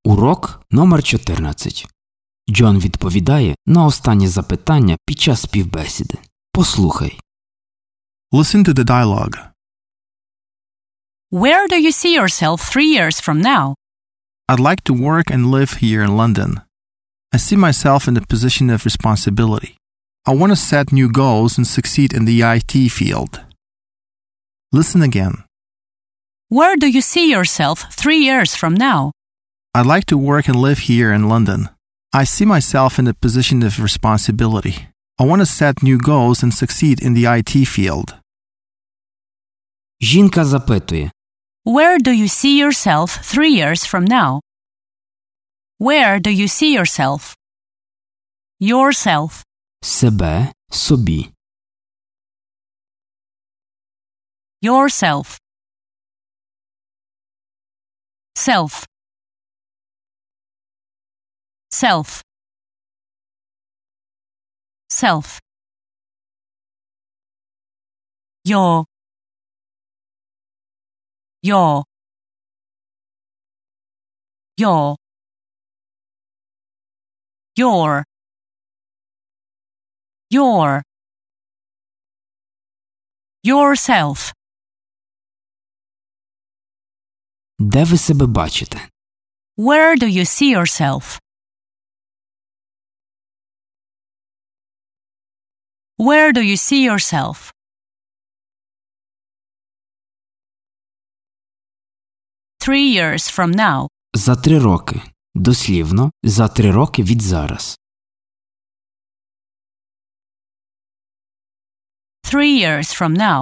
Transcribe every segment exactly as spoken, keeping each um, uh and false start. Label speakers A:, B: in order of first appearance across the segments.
A: Урок номер чотирнадцять. Джон відповідає на останнє запитання під час співбесіди. Послухай.
B: Listen to the dialogue.
C: Where do you see yourself three years from now?
B: I'd like to work and live here in London. I see myself in a position of responsibility. I want to set new goals and succeed in the I T field. Listen again.
C: Where do you see yourself three years from now?
B: I'd like to work and live here in London. I see myself in a position of responsibility. I want to set new goals and succeed in the I T field.
A: Жінка запитує.
C: Where do you see yourself three years from now? Where do you see yourself? Yourself.
A: Себе, собі.
C: Yourself. Self. Self. Self. Your. Your. Your. Your. Your. Yourself.
A: Де ви себе бачите?
C: Where do you see yourself? Where do you see yourself? Three years from now.
A: За три роки. Дослівно, за три роки від зараз.
C: Three years from now.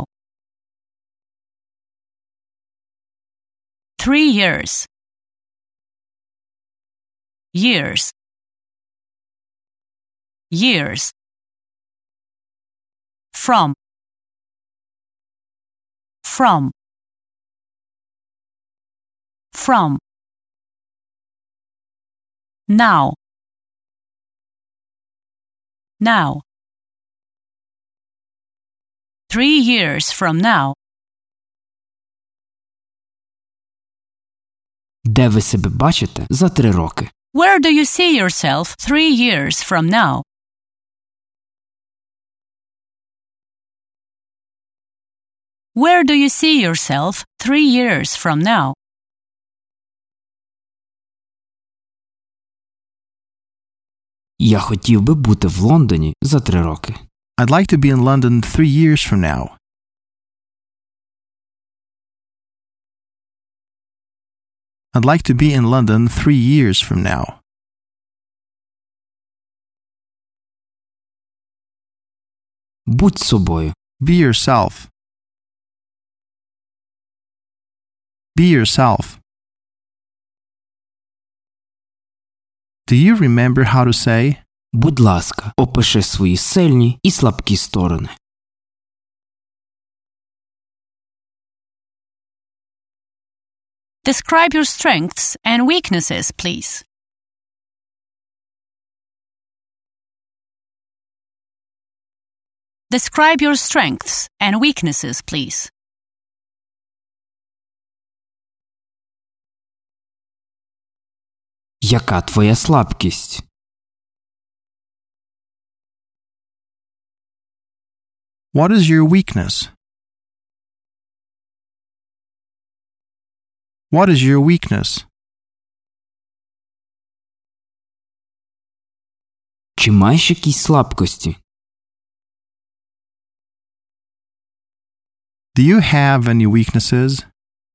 C: Three years. Years. Years. From. From. From. Now. Now. Three years from now.
A: Де ви себе бачите за три роки?
C: Where do you see yourself three years from now? Where do you see yourself three years from now?
A: Я хотів би бути в Лондоні за три роки.
B: I'd like to be in London three years from now. I'd like to be in London three years from now.
A: Будь собою.
B: Be yourself. Be yourself. Do you remember how to say?
A: Будь ласка, опиши свої сильні і слабкі сторони.
C: Describe your strengths and weaknesses, please. Describe your strengths and weaknesses, please.
A: Яка твоя слабкість?
B: What is your weakness? What is your weakness?
A: Чи маєш якісь слабкості?
B: Do you have any weaknesses?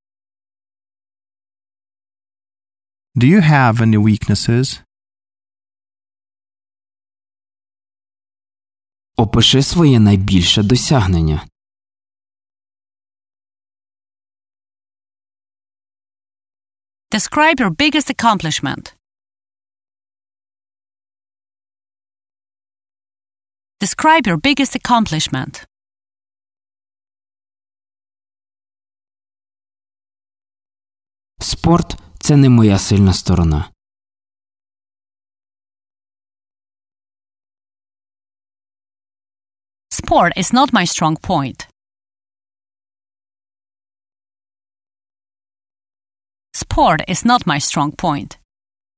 B: Do you have any weaknesses?
A: Опиши своє найбільше досягнення.
C: Describe your biggest accomplishment. Describe your biggest accomplishment.
A: Спорт – це не моя сильна сторона.
C: Sport is not my strong point. Sport is not my strong point.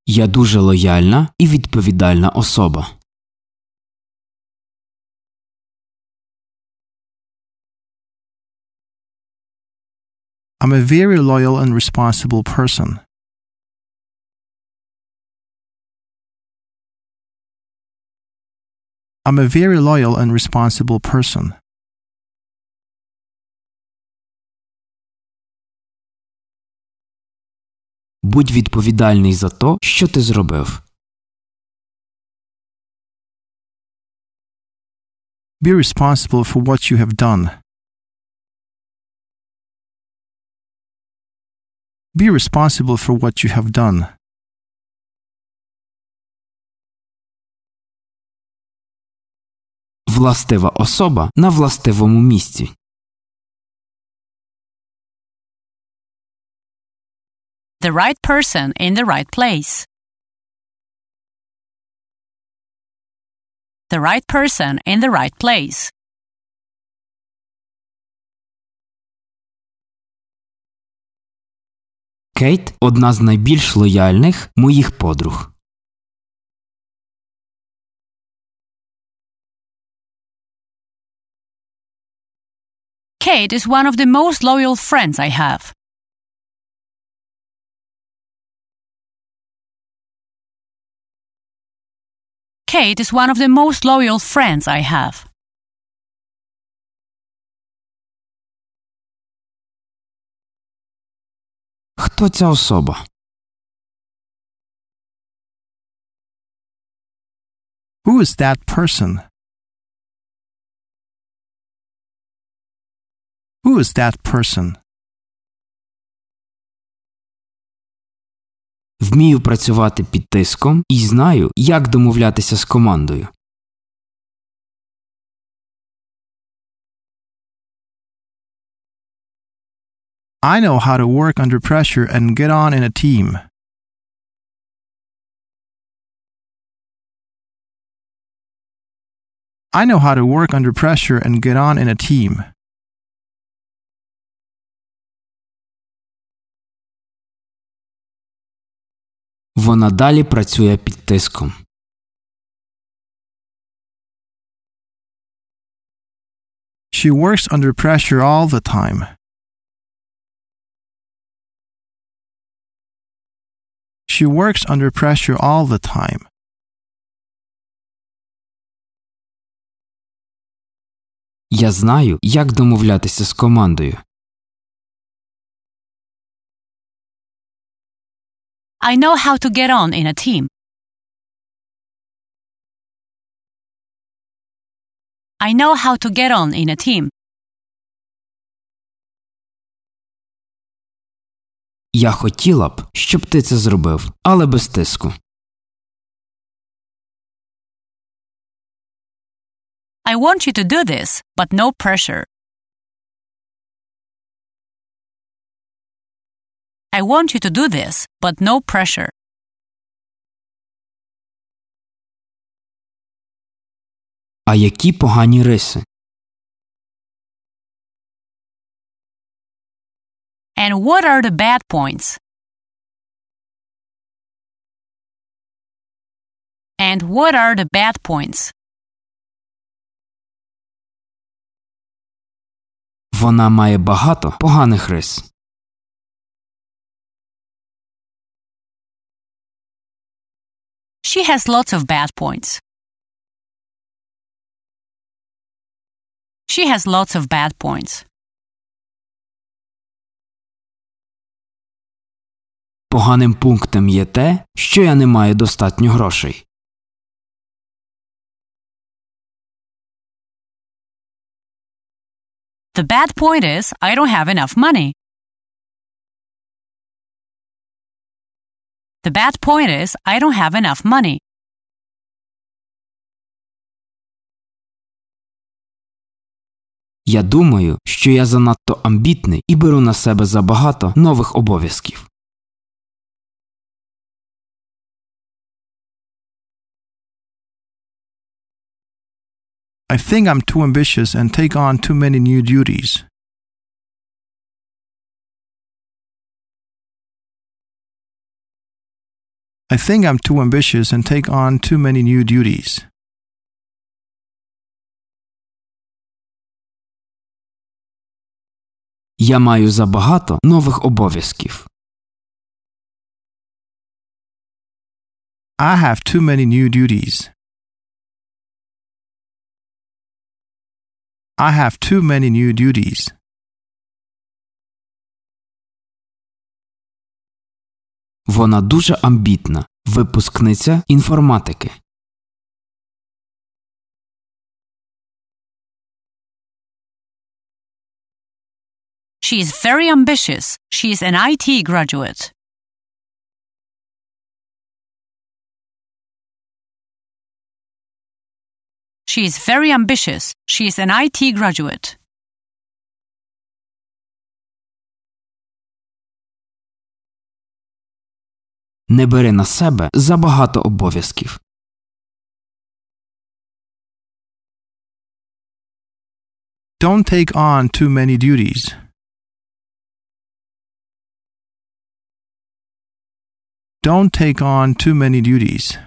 A: Я дуже лояльна і відповідальна особа.
B: I'm a very loyal and responsible person. I'm a very loyal and responsible person.
A: Будь відповідальний за то, що ти зробив.
B: Be responsible for what you have done. Be responsible for what you have done.
A: Властива особа на властивому місці.
C: The right person in the right place. The right person in the right place.
A: Кейт – одна з найбільш лояльних моїх подруг.
C: Kate is one of the most loyal friends I have. Kate is one of the most loyal friends I have.
A: Хто ця особа?
B: Who is that person? Who is that person?
A: Вмію працювати під тиском і знаю, як домовлятися з командою.
B: I know how to work under pressure and get on in a team. I know how to work under pressure and get on in a team.
A: Вона далі працює під тиском.
B: She works under pressure all the time. She works under pressure all the time.
A: Я знаю, як домовлятися з командою.
C: I know how to get on in a team. I know how to get on in a team.
A: Я хотіла б, щоб ти це зробив, але без тиску.
C: I want you to do this, but no pressure. I want you to do this, but no pressure.
A: А які погані риси?
C: And what are the bad points? And what are the bad points?
A: Вона має багато поганих рис.
C: She has lots of bad points. She has lots of bad points.
A: Поганим пунктом є те, що я не маю достатньо грошей.
C: The bad point is I don't have enough money. The bad point is I don't have enough money.
A: Я думаю, що я занадто амбітний і беру на себе забагато нових обов'язків.
B: I think I'm too ambitious and take on too many new duties. I think I'm too ambitious and take on too many new duties.
A: Я маю забагато нових обов'язків.
B: I have too many new duties. I have too many new duties.
A: Вона дуже амбітна, випускниця інформатики.
C: She is very ambitious. She is an I T graduate. She is very ambitious. She is an I T graduate.
A: Не бери на себе забагато обов'язків.
B: Don't take on too many duties. Don't take on too many duties.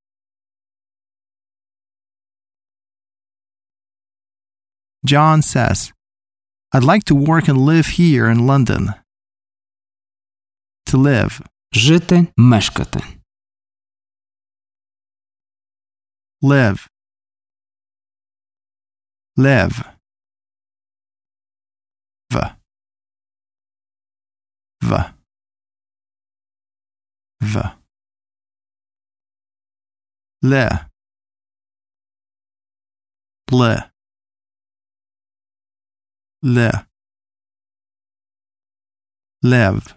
B: John says, I'd like to work and live here in London. To live.
A: Жити, мешкати.
B: Live. Live. V. V. V. Le. Le. Le. Live.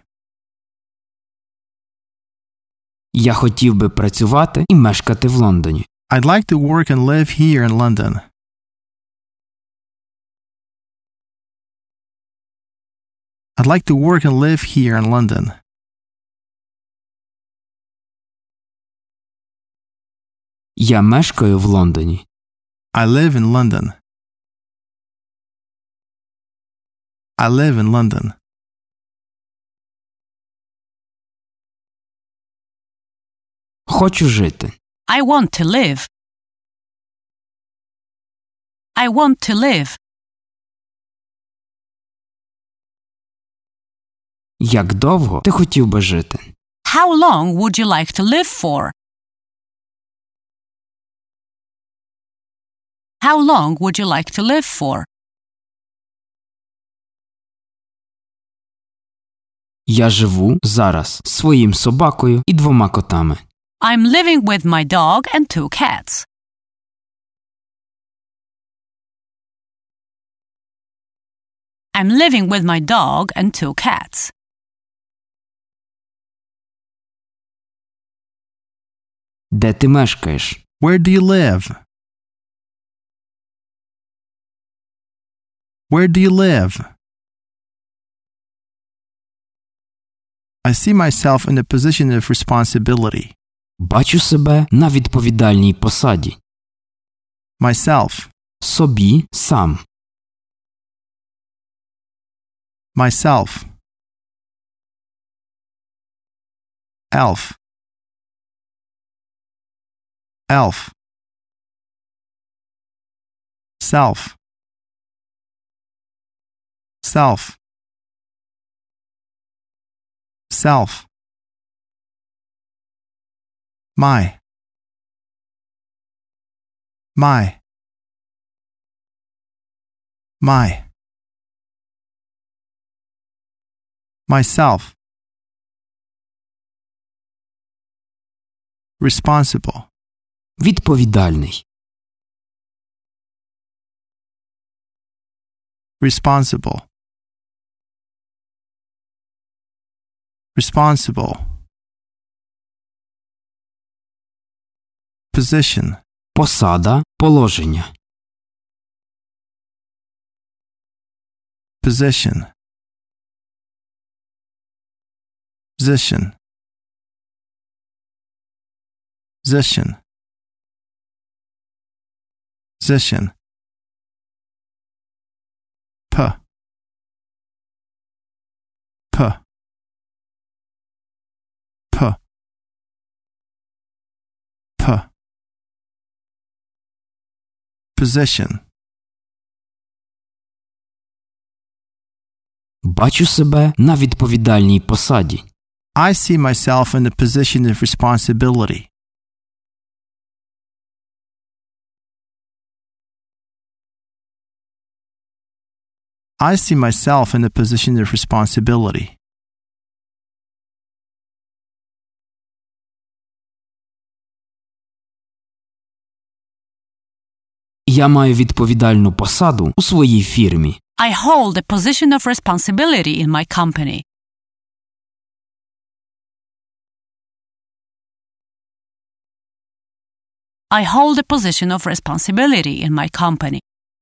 A: Я хотів би працювати і мешкати в Лондоні.
B: I'd like to work and live here in London. I'd like to work and live here in London.
A: Я мешкаю в Лондоні.
B: I live in London. I live in London.
A: Хочу жити.
C: I want to live. I want to live.
A: Як довго ти хотів би жити?
C: How long would you like to live for? How long would you like to live for?
A: Я живу зараз зі своїм собакою і двома котами.
C: I'm living with my dog and two cats. I'm living with my dog and two cats.
A: Де ти мешкаєш?
B: Where do you live? Where do you live? I see myself in a position of responsibility.
A: Бачу себе на відповідальній посаді.
B: Myself.
A: Собі сам.
B: Myself. Elf. Elf. Self. Self. Self. My. My. My. Myself. Responsible.
A: Відповідальний.
B: Responsible. Responsible. Position.
A: Посада, положення.
B: Position. Position. Position. Position. P. P. P. Position.
A: Бачу себе на відповідальній посаді.
B: I see myself in a position of responsibility. I see myself in a position of responsibility.
A: Я маю відповідальну посаду у своїй фірмі.
C: I hold a position of responsibility in my company. I hold a position of responsibility in my company.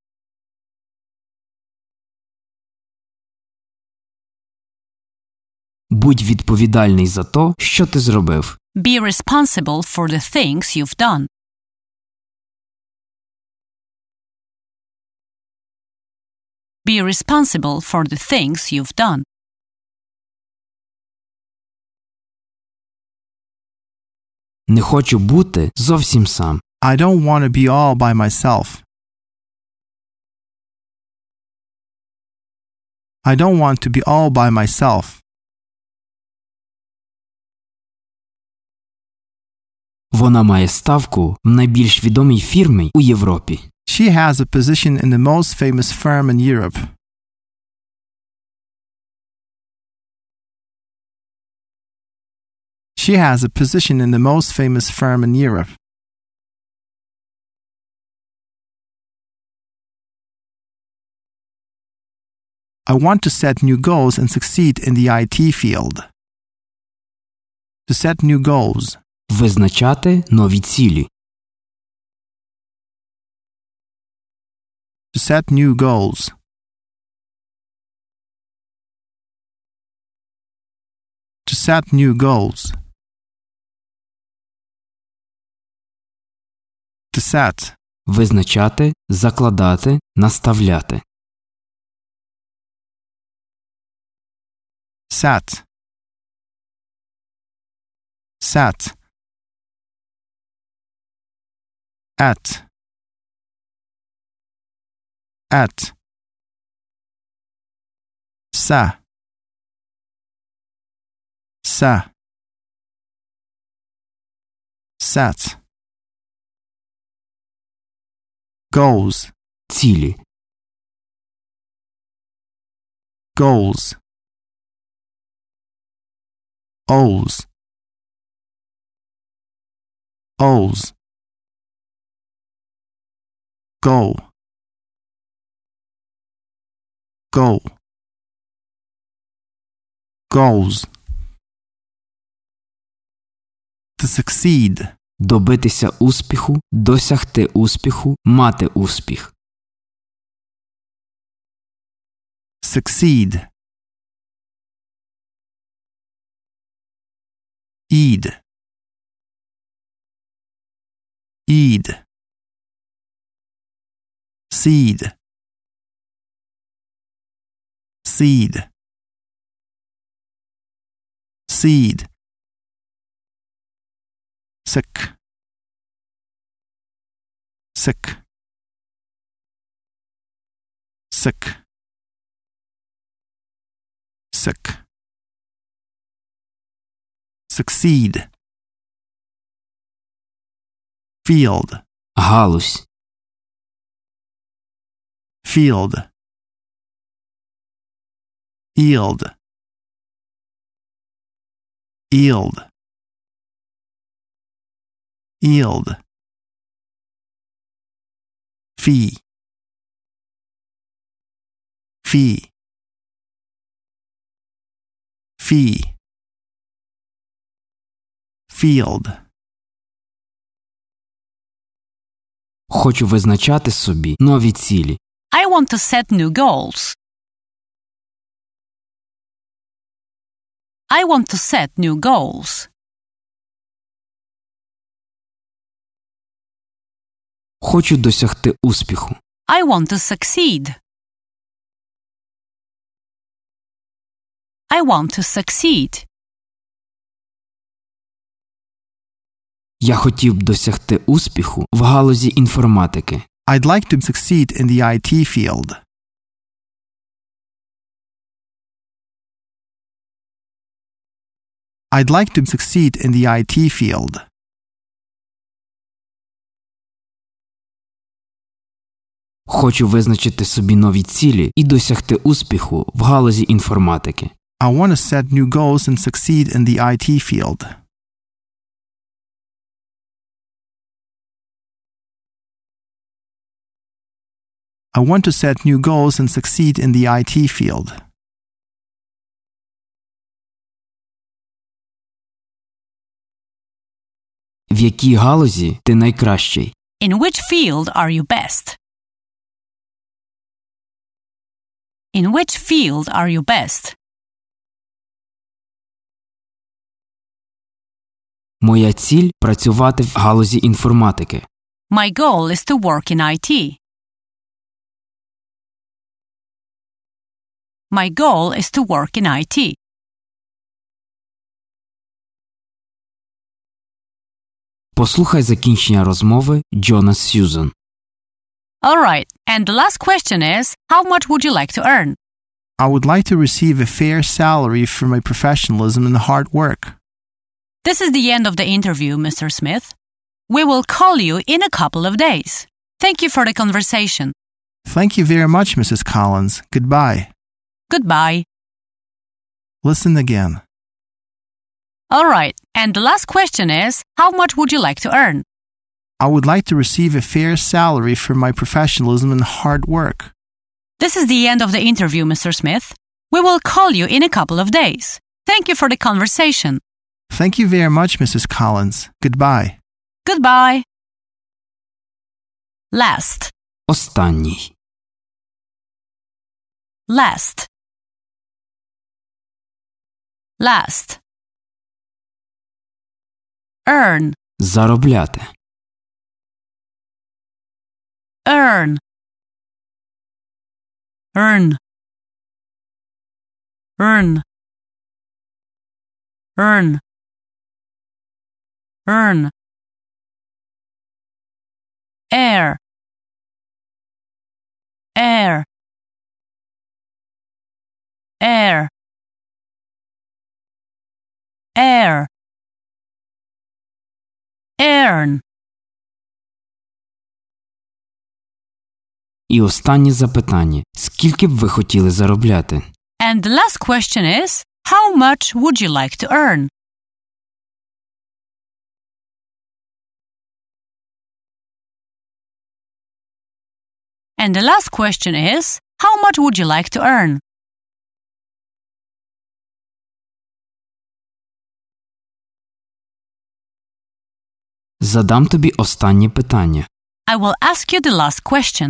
A: Будь відповідальний за те, що ти зробив.
C: Be responsible for the things you've done. Be responsible for the things you've done.
A: Не хочу бути зовсім сам.
B: I don't want to be all by myself. I don't want to be all by myself.
A: Вона має ставку в найбільш відомій фірмі у Європі.
B: She has a position in the most famous firm in Europe. She has a position in the most famous firm in Europe. I want to set new goals and succeed in the I T field. To set new goals.
A: Визначати нові цілі.
B: To set new goals. To set new goals. To set.
A: Визначати, закладати, наставляти.
B: Set. Set. At. At. Sa. Sa. Set. Goals.
A: Цілі.
B: Goals. O's. O's. Go. Go. Goals. To succeed.
A: Добитися успіху, досягти успіху, мати успіх.
B: Succeed. Eid. Eid. Seed. Seed. Seed. Sick. Sick. Sick. Sick. Succeed. Field.
A: Галузь.
B: Field. Yield. Yield. Yield. Fee. Fee. Fee. Field.
A: Хочу визначати собі нові цілі.
C: I want to set new goals. I want to set new goals.
A: Хочу досягти успіху.
C: I want to succeed. I want to succeed.
A: Я хотів б досягти успіху в галузі інформатики.
B: I'd like to succeed in the I T field. I'd like to succeed in the I T field.
A: Хочу визначити собі нові цілі і досягти успіху в галузі інформатики.
B: I want to set new goals and succeed in the I T field. I want to set new goals and succeed in the I T field.
A: В якій галузі ти найкращий?
C: In which field are you best? In which field are you best?
A: Моя ціль – працювати в галузі інформатики.
C: My goal is to work in I T. My goal is to work in I T.
A: Послухай закінчення розмови Джона з Сьюзан.
C: All right, and the last question is, how much would you like to earn?
B: I would like to receive a fair salary for my professionalism and hard work.
C: This is the end of the interview, Mister Smith. We will call you in a couple of days. Thank you for the conversation.
B: Thank you very much, Missus Collins. Goodbye.
C: Goodbye.
B: Listen again.
C: All right, and the last question is, how much would you like to earn?
B: I would like to receive a fair salary for my professionalism and hard work.
C: This is the end of the interview, Mister Smith. We will call you in a couple of days. Thank you for the conversation.
B: Thank you very much, Missus Collins. Goodbye.
C: Goodbye. Last.
A: Останній.
C: Last. Last. Earn.
A: Заробляти.
C: Earn. Earn. Earn. Earn. Earn. Air. Air. Air. Air. Earn.
A: І останнє запитання. Скільки б ви хотіли заробляти?
C: And the last question is, how much would you like to earn? And the last question is, how much would you like to earn?
A: Задам тобі останнє питання.
C: I will ask you the last question.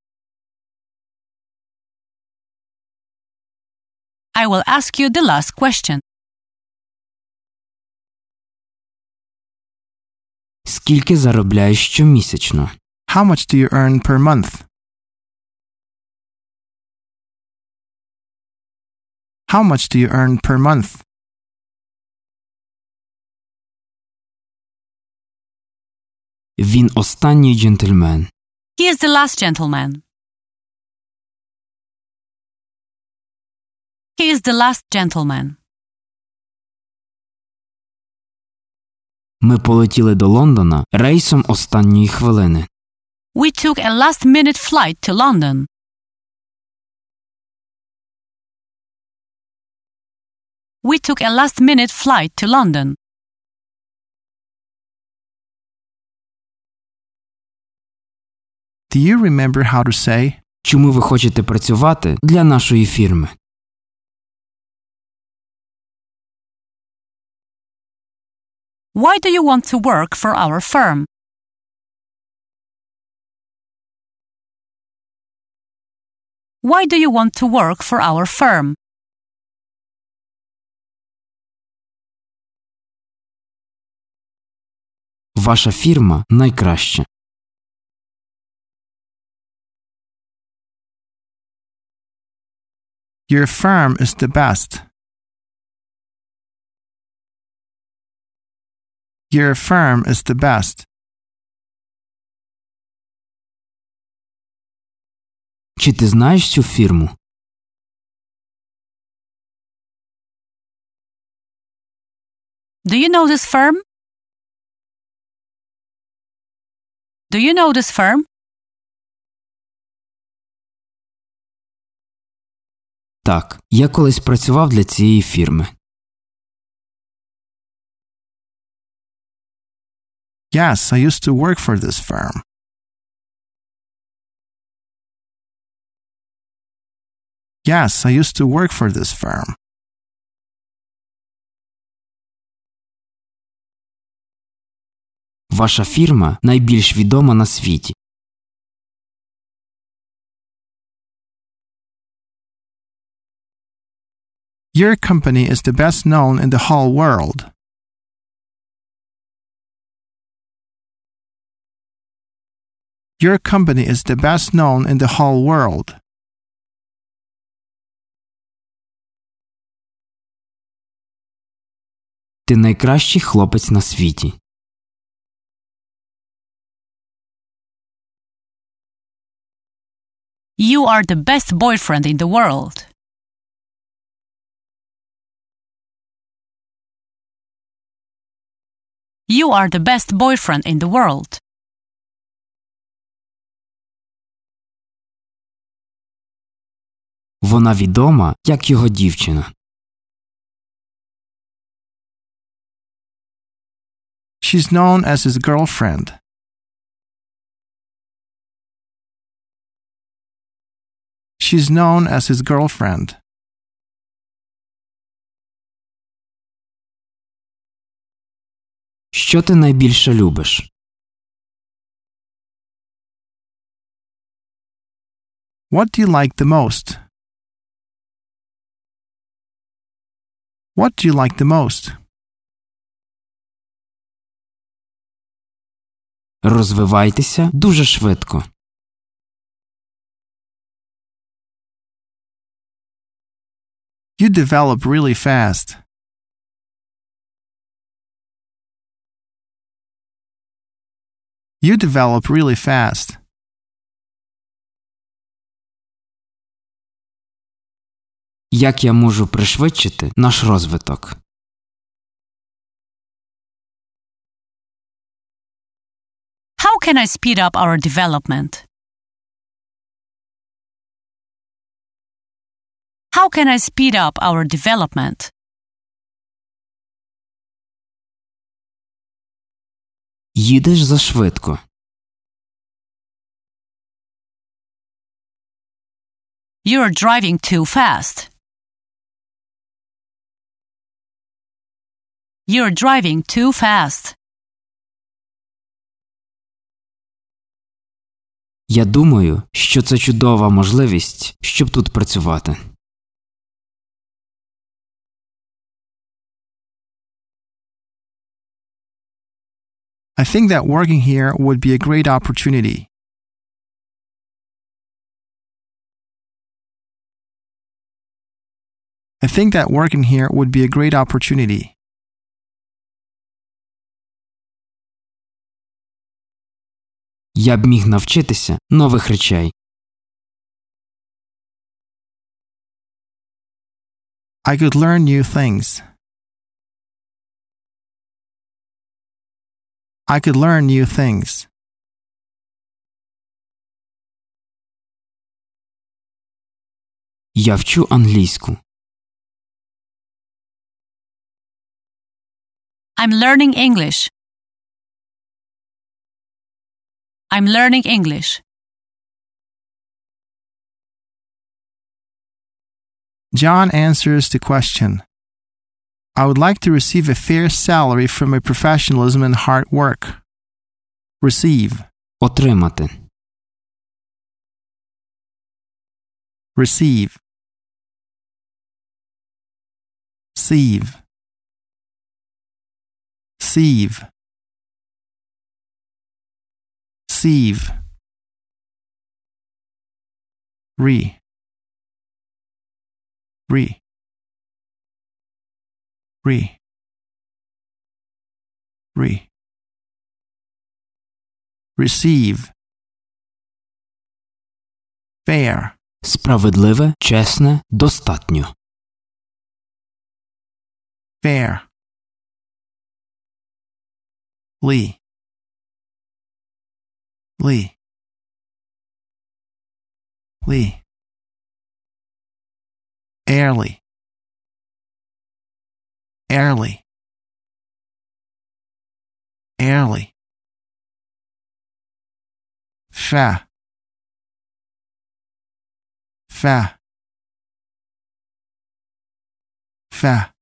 C: I will ask you the last question.
A: Скільки заробляєш щомісячно?
B: How much do you earn per month? How much do you earn per month?
A: Він останній джентльмен.
C: He is the last gentleman. He is the last gentleman.
A: Ми полетіли до Лондона рейсом останньої хвилини.
C: We took a last-minute flight to London. We took a last-minute flight to London.
B: Do you remember how to say?
A: Чому ви хочете працювати для нашої фірми?
C: Why do you want to work for our firm? Why do you want to work for our firm?
A: Ваша фірма найкраща.
B: Your firm is the best. Your firm is the best.
A: Чи ти знаєш цю фірму?
C: Do you know this firm? Do you know this firm?
A: Так, я колись працював для цієї фірми.
B: Yes, I used to work for this firm. Yes, I used to work for this firm.
A: Ваша фірма найбільш відома на світі.
B: Your company is the best known in the whole world. Your company is the best known in the whole world.
A: Ти найкращий хлопець на світі.
C: You are the best boyfriend in the world. You are the best boyfriend in the world.
A: Вона відома, як його дівчина.
B: She's known as his girlfriend. She's known as his girlfriend.
A: Що ти найбільше любиш?
B: What do you like the most? What do you like the most?
A: Розвивайтеся дуже швидко.
B: You develop really fast. You develop really fast.
A: Як я можу пришвидшити наш розвиток?
C: How can I speed up our development? How can I speed up our development?
A: Їдеш зашвидко.
C: You're driving too fast. You're driving too fast.
A: Я думаю, що це чудова можливість, щоб тут працювати.
B: I think that working here would be a great opportunity. I think that working here would be a great opportunity.
A: Я б міг навчитися нових речей.
B: I could learn new things. I could learn new things.
A: Я вчу англійську.
C: I'm learning English. I'm learning English.
B: John answers the question. I would like to receive a fair salary for my professionalism and hard work. Receive.
A: Отримати.
B: Receive. Sieve. Sieve. Sieve. Re. Re. Re. Re. Receive. fair,
A: Справедливе, чесне, достатньо.
B: fair, ly, ly, ly, airly, airly, airly, fa, fa, fa,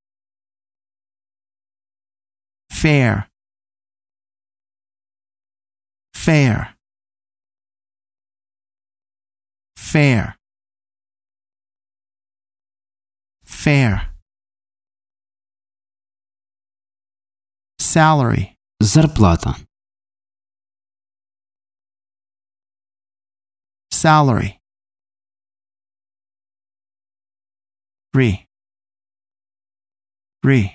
B: fair, fair, fair, fair, salary,
A: Зарплата.
B: salary, re, re,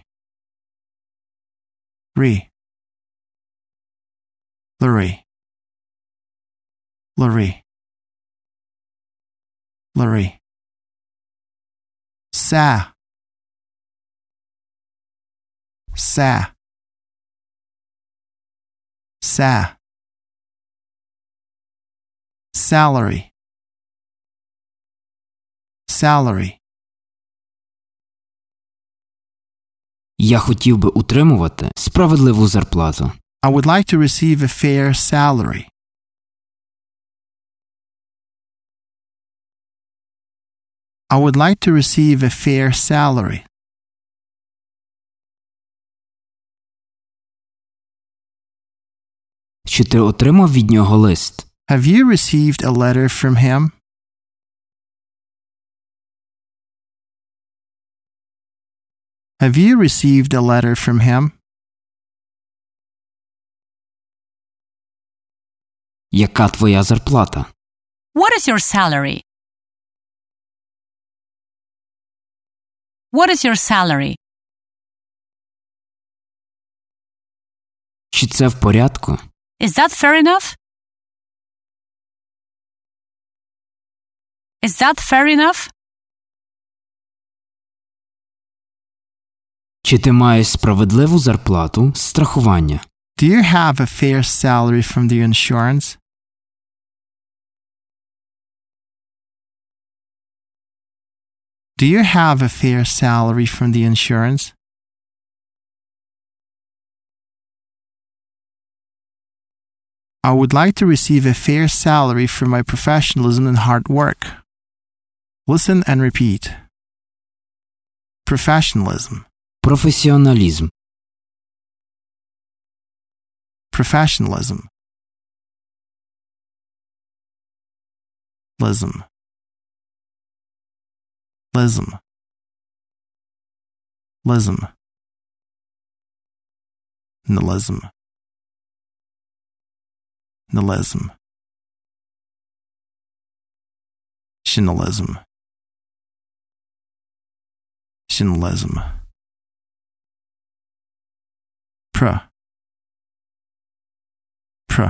B: re, Lurie, Lurie, Lurie, sa, sa, sa, salary, salary,
A: Я хотів би утримувати справедливу зарплату.
B: I would like to receive a fair salary. I would like to receive a fair salary.
A: Чи ти отримав від нього лист?
B: Have you received a letter from him? Have you received a letter from him?
A: Яка твоя зарплата?
C: What is your salary? What is your salary?
A: Чи це в порядку?
C: Is that fair enough? Is that fair enough?
A: Чи ти маєш справедливу зарплату з страхування?
B: Do you have a fair salary from the insurance? Do you have a fair salary from the insurance? I would like to receive a fair salary for my professionalism and hard work. Listen and repeat. Professionalism,
A: Професіоналізм.
B: professionalism, lism, lism, lism, nihilism, nihilism, shinalism, shinalism, pra, pra,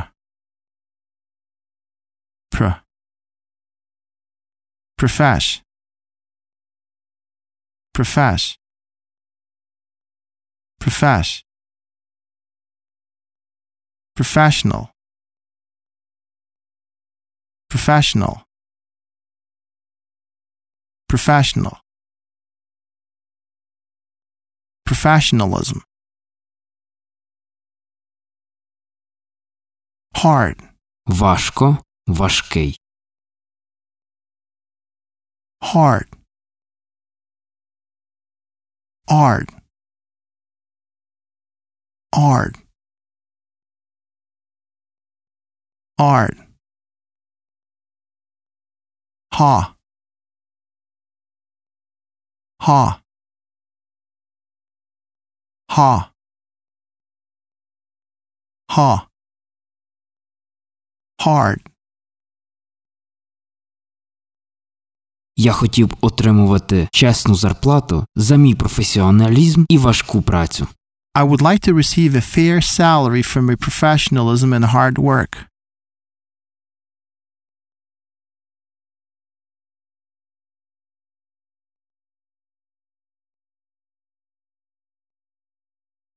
B: pra, profesh, profesh, profesh, professional, professional, professional, professionalism, hard,
A: Важко, важкий.
B: hard, hard, hard, hard, ha, ha, ha, ha, hard.
A: Я хотів б отримувати чесну зарплату за мій професіоналізм і важку працю.
B: I would like to receive a fair salary for my professionalism and hard work.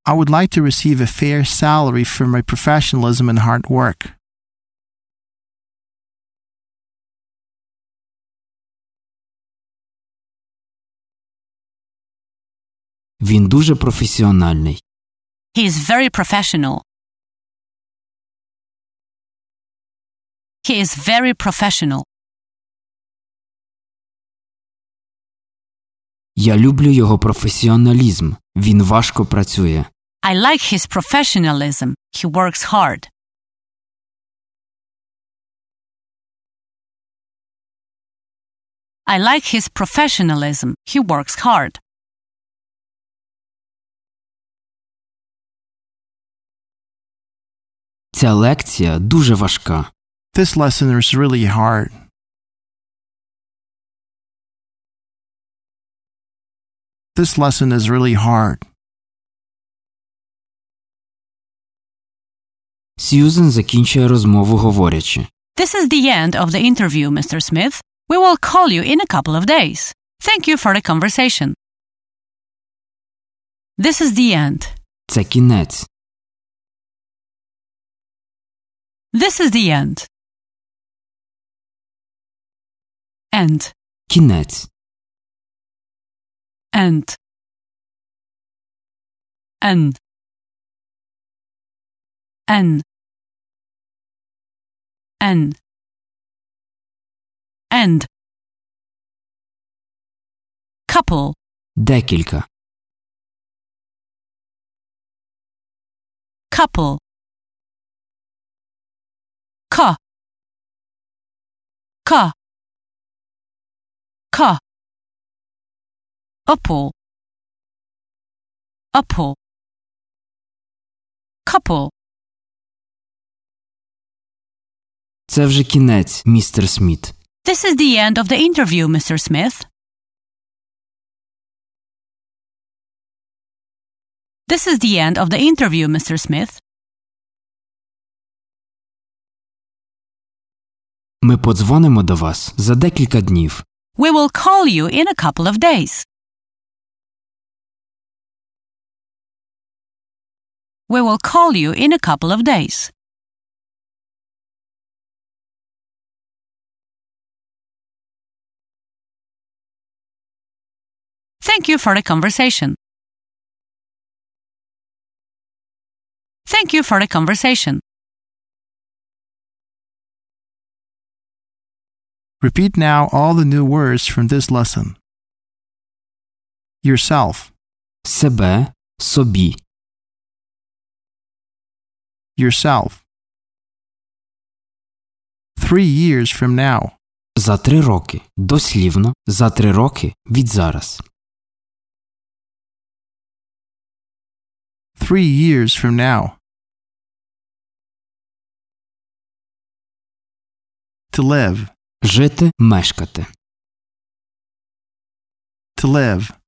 B: I would like to receive a fair salary for my professionalism and hard work.
A: Він дуже професіональний.
C: He is very professional. He is very professional.
A: Я люблю його професіоналізм. Він важко працює.
C: I like his professionalism. He works hard. I like his professionalism. He works hard.
A: Ця лекція дуже важка.
B: This lesson is really hard. This lesson is really hard.
A: Сьюзен закінчує розмову говорячи.
C: This is the end of the interview, Mister Smith. We will call you in a couple of days. Thank you for the conversation. This is the end.
A: Це кінець.
C: This is the end. End.
A: Кінець.
C: End. End. End. End. End. Couple.
A: Декілька.
C: Couple. Ka. Ka. Ka. Upple. Upple. Couple.
A: Це вже кінець, містер Сміт.
C: This is the end of the interview, Mister Smith. This is the end of the interview, Mister Smith.
A: Ми подзвонимо до вас за декілька днів.
C: We will call you in a couple of days. We will call you in a couple of days. Thank you for the conversation. Thank you for the conversation.
B: Repeat now all the new words from this lesson. Yourself.
A: Себе, собі.
B: Yourself. Three years from now.
A: За три роки. Дослівно, за три роки від зараз.
B: Three years from now. To live.
A: Жити, мешкати.
B: To live.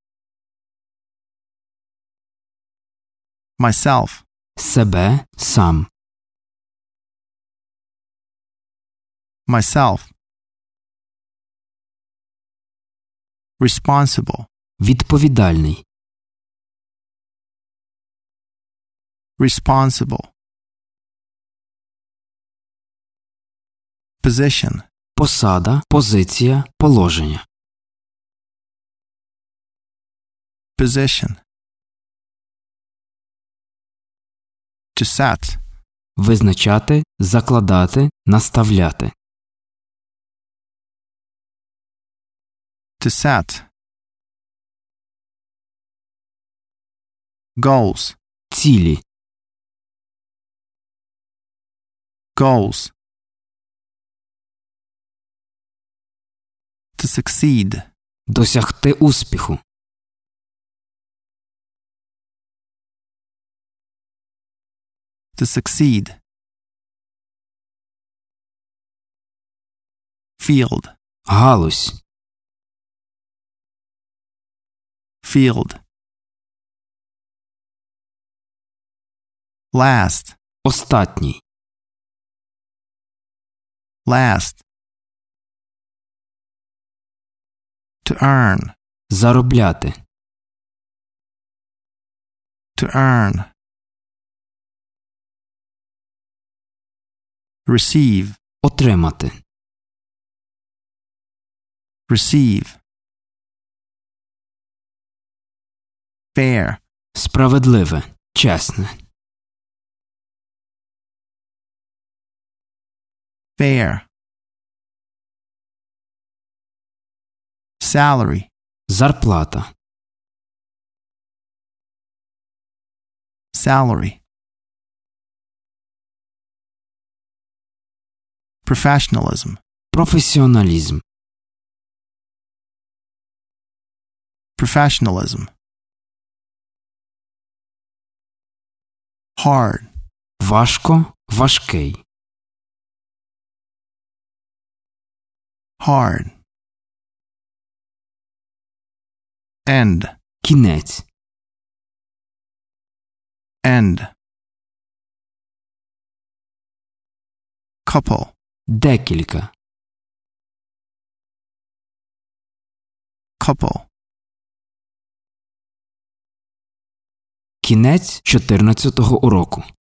B: Myself.
A: Себе, сам.
B: Myself. Responsible.
A: Відповідальний.
B: Responsible. Position.
A: Посада, позиція, положення.
B: Position. To set.
A: Визначати, закладати, наставляти.
B: To set. Goals.
A: Цілі.
B: Goals. To succeed.
A: Досягти успіху.
B: To succeed. Field.
A: Галузь.
B: Field. Last.
A: Остатній.
B: Last. To earn.
A: Заробляти.
B: To To earn. Receive.
A: Отримати.
B: Receive. Fair.
A: Справедливе. Чесне.
B: Fair. Salary.
A: Зарплата.
B: Salary. Professionalism.
A: Професіоналізм.
B: Professionalism. Hard.
A: Важко. Важкий.
B: Hard. End.
A: Кінець.
B: End. Couple.
A: Декілька.
B: Couple.
A: Кінець чотирнадцятого уроку.